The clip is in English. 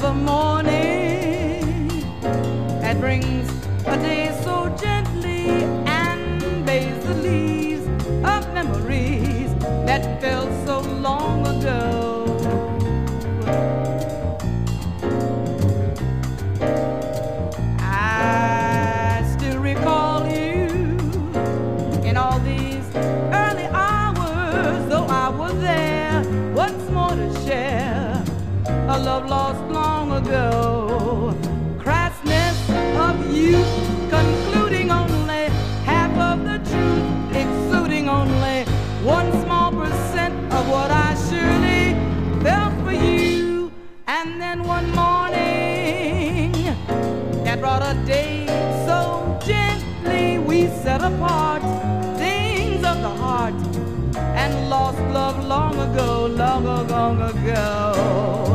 of a morning that brings a day so gently and bathes the leaves of memories that felt so long ago. I still recall you in all these early hours, though I was there once more to share a love lost long ago. Crassness of youth, concluding only half of the truth, exuding only 1 small percent of what I surely felt for you. And then one morning that brought a day so gently we set apart things of the heart and lost love long ago, long ago, long ago.